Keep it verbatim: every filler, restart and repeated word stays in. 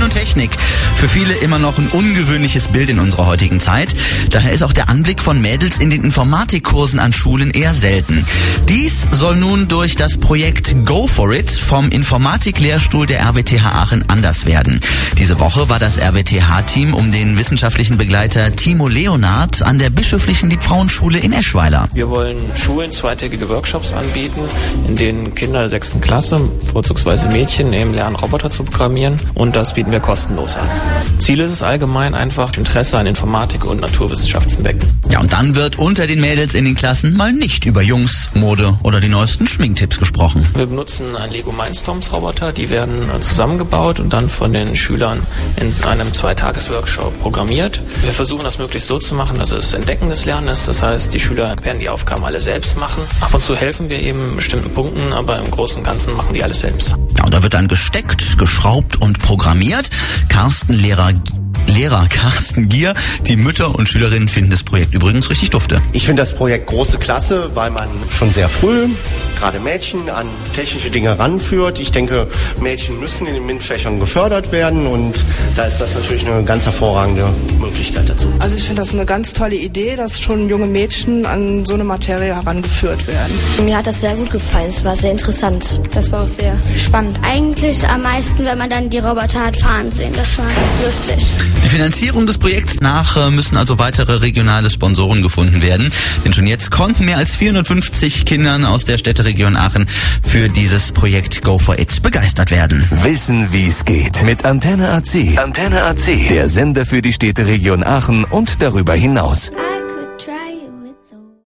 Medien und Technik. Für viele immer noch ein ungewöhnliches Bild in unserer heutigen Zeit. Daher ist auch der Anblick von Mädels in den Informatikkursen an Schulen eher selten. Dies soll nun durch das Projekt Go for It vom Informatiklehrstuhl der R W T H Aachen anders werden. Diese Woche war das R W T H-Team um den wissenschaftlichen Begleiter Timo Leonard an der Bischöflichen Liebfrauenschule in Eschweiler. Wir wollen Schulen zweitägige Workshops anbieten, in denen Kinder der sechsten Klasse, vorzugsweise Mädchen, eben lernen, Roboter zu programmieren, und das bieten wir kostenlos an. Ziel ist es allgemein einfach, Interesse an Informatik und Naturwissenschaft zu wecken. Ja, und dann wird unter den Mädels in den Klassen mal nicht über Jungs, Mode oder die neuesten Schminktipps gesprochen. Wir benutzen einen Lego Mindstorms Roboter, die werden zusammengebaut und dann von den Schülern in einem Zweitages-Workshop programmiert. Wir versuchen das möglichst so zu machen, dass es entdeckendes Lernen ist. Das heißt, die Schüler werden die Aufgaben alle selbst machen. Ab und zu helfen wir eben in bestimmten Punkten, aber im Großen und Ganzen machen die alles selbst. Ja, und da wird dann gesteckt, geschraubt und programmiert. Carsten, Lehrer Lehrer Carsten Gier. Die Mütter und Schülerinnen finden das Projekt übrigens richtig dufte. Ich finde das Projekt große Klasse, weil man schon sehr früh gerade Mädchen an technische Dinge ranführt. Ich denke, Mädchen müssen in den MINT-Fächern gefördert werden und da ist das natürlich eine ganz hervorragende Möglichkeit dazu. Also ich finde das eine ganz tolle Idee, dass schon junge Mädchen an so eine Materie herangeführt werden. Mir hat das sehr gut gefallen, es war sehr interessant. Das war auch sehr spannend. Eigentlich am meisten, wenn man dann die Roboter hat fahren sehen, das war lustig. Die Finanzierung des Projekts nach müssen also weitere regionale Sponsoren gefunden werden. Denn schon jetzt konnten mehr als vierhundertfünfzig Kindern aus der Städteregion Aachen für dieses Projekt Go for It begeistert werden. Wissen, wie es geht. Mit Antenne A C. Antenne A C. Der Sender für die Städteregion Aachen und darüber hinaus.